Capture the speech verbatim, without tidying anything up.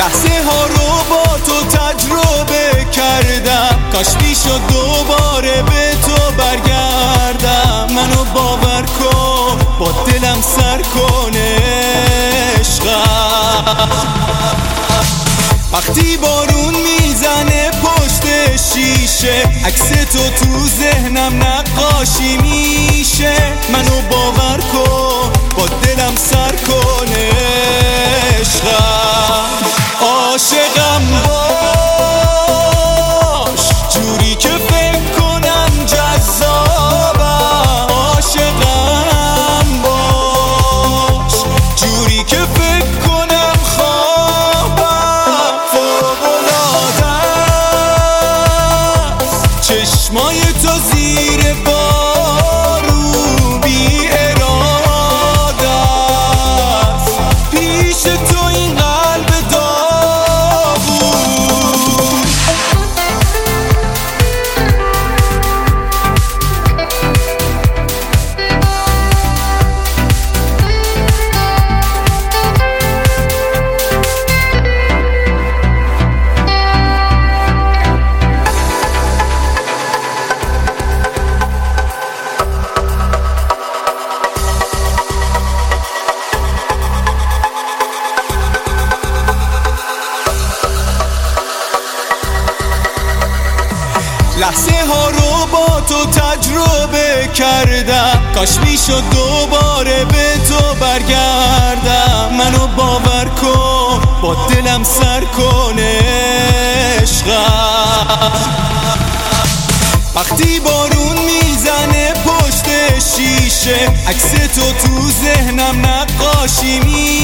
لحظه ها رو با تو تجربه کردم، کاش میشد دوباره به تو برگردم. منو باور کن، با دلم سر کنه عشقم. وقتی بارون میزنه پشت شیشه، عکس تو تو ذهنم نقاشی میشه. منو باور کن، با دلم سر کنه عشقم. عاشقم باش، جوری که فکر کنم جذابم. عاشقم باش، جوری که فکر کنم خوابم. فوق‌العاده است چشمای تو زیر بارون، بی اراده است پیش تو این قلب داغون. لحظه ها رو با تو تجربه کردم، کاش میشد دوباره به تو برگردم. منو باور کن، با دلم سر کنه عشقم. وقتی بارون میزنه پشت شیشه، عکس تو تو ذهنم نقاشی میشه.